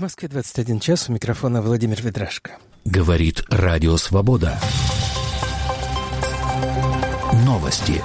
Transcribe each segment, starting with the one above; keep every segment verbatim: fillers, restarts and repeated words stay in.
В Москве двадцать один час, у микрофона Владимир Ведрашко. Говорит Радио Свобода. Новости.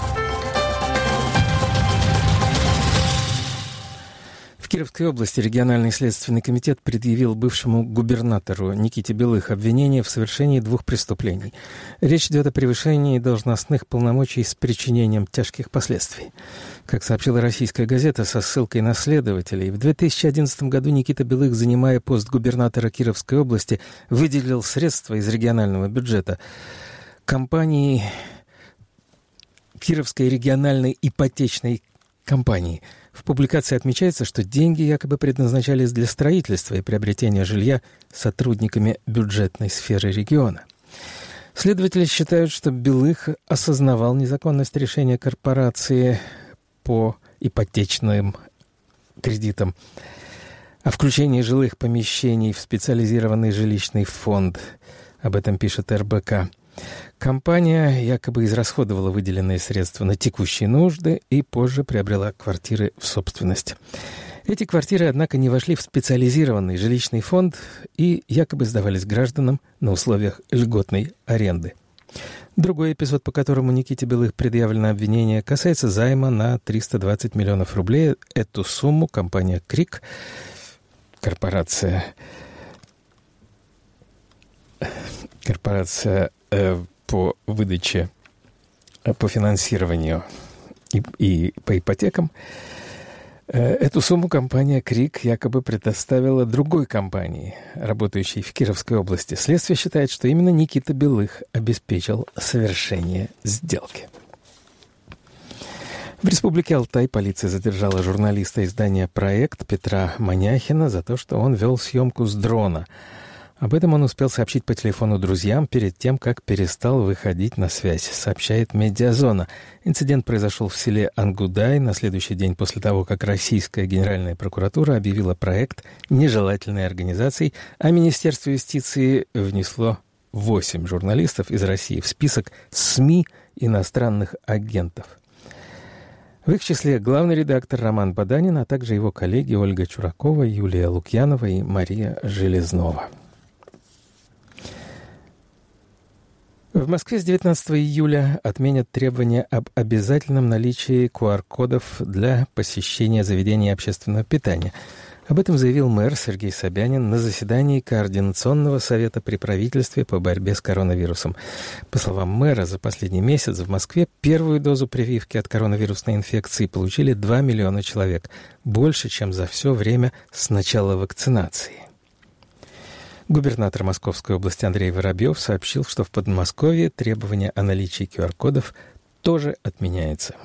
В Кировской области региональный следственный комитет предъявил бывшему губернатору Никите Белых обвинение в совершении двух преступлений. Речь идет о превышении должностных полномочий с причинением тяжких последствий. Как сообщила российская газета со ссылкой на следователей, в две тысячи одиннадцатом году Никита Белых, занимая пост губернатора Кировской области, выделил средства из регионального бюджета компании Кировской региональной ипотечной компании. В публикации отмечается, что деньги якобы предназначались для строительства и приобретения жилья сотрудниками бюджетной сферы региона. Следователи считают, что Белых осознавал незаконность решения корпорации по ипотечным кредитам о включении жилых помещений в специализированный жилищный фонд. Об этом пишет эр бэ ка. Компания якобы израсходовала выделенные средства на текущие нужды и позже приобрела квартиры в собственность. Эти квартиры, однако, не вошли в специализированный жилищный фонд и якобы сдавались гражданам на условиях льготной аренды. Другой эпизод, по которому Никите Белых предъявлено обвинение, касается займа на триста двадцать миллионов рублей. Эту сумму компания «Крик», корпорация, корпорация э, по выдаче, э, по финансированию и, и по ипотекам, эту сумму компания «Крик» якобы предоставила другой компании, работающей в Кировской области. Следствие считает, что именно Никита Белых обеспечил совершение сделки. В Республике Алтай полиция задержала журналиста издания «Проект» Петра Маняхина за то, что он вел съемку с дрона. Об этом он успел сообщить по телефону друзьям перед тем, как перестал выходить на связь, сообщает «Медиазона». Инцидент произошел в селе Ангудай на следующий день после того, как Российская Генеральная прокуратура объявила проект нежелательной организацией, а Министерство юстиции внесло восемь журналистов из России в список СМИ иностранных агентов. В их числе главный редактор Роман Баданин, а также его коллеги Ольга Чуракова, Юлия Лукьянова и Мария Железнова. В Москве с девятнадцатого июля отменят требования об обязательном наличии ку ар-кодов для посещения заведений общественного питания. Об этом заявил мэр Сергей Собянин на заседании Координационного совета при правительстве по борьбе с коронавирусом. По словам мэра, за последний месяц в Москве первую дозу прививки от коронавирусной инфекции получили два миллиона человек, больше, чем за все время с начала вакцинации. Губернатор Московской области Андрей Воробьев сообщил, что в Подмосковье требование о наличии ку ар-кодов тоже отменяется.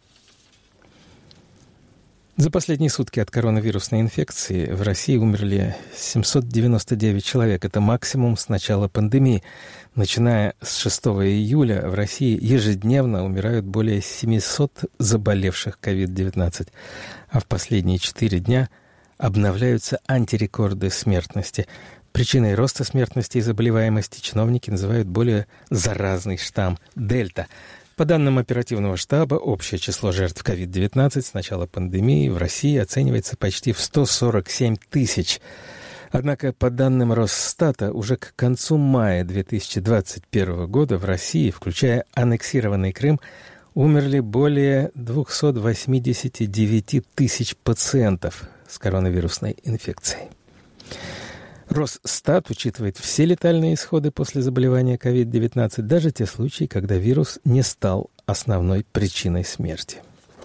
За последние сутки от коронавирусной инфекции в России умерли семьсот девяносто девять человек. Это максимум с начала пандемии. Начиная с шестого июля в России ежедневно умирают более семьсот заболевших ковид девятнадцать, а в последние четыре дня обновляются антирекорды смертности. Причиной роста смертности и заболеваемости чиновники называют более заразный штамм «Дельта». По данным оперативного штаба, общее число жертв ковид девятнадцать с начала пандемии в России оценивается почти в сто сорок семь тысяч. Однако, по данным Росстата, уже к концу мая две тысячи двадцать первого года в России, включая аннексированный Крым, умерли более двести восемьдесят девять тысяч пациентов с коронавирусной инфекцией. Росстат учитывает все летальные исходы после заболевания ковид девятнадцать, даже те случаи, когда вирус не стал основной причиной смерти.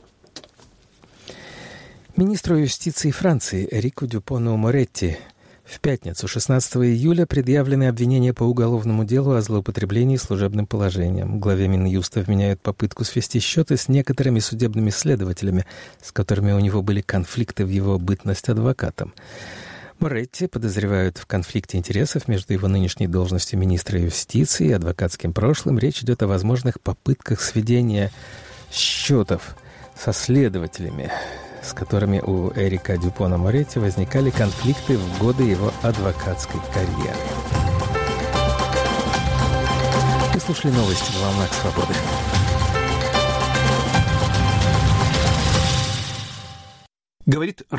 Министру юстиции Франции Эрику Дюпону-Моретти в пятницу, шестнадцатого июля, предъявлены обвинения по уголовному делу о злоупотреблении служебным положением. Главе Минюста вменяют попытку свести счеты с некоторыми судебными следователями, с которыми у него были конфликты в его бытность адвокатом. Моретти подозревают в конфликте интересов между его нынешней должностью министра юстиции и адвокатским прошлым. Речь идет о возможных попытках сведения счетов со следователями, с которыми у Эрика Дюпона-Моретти возникали конфликты в годы его адвокатской карьеры. Вы слушали новости на «Волнах Свободы». Говорит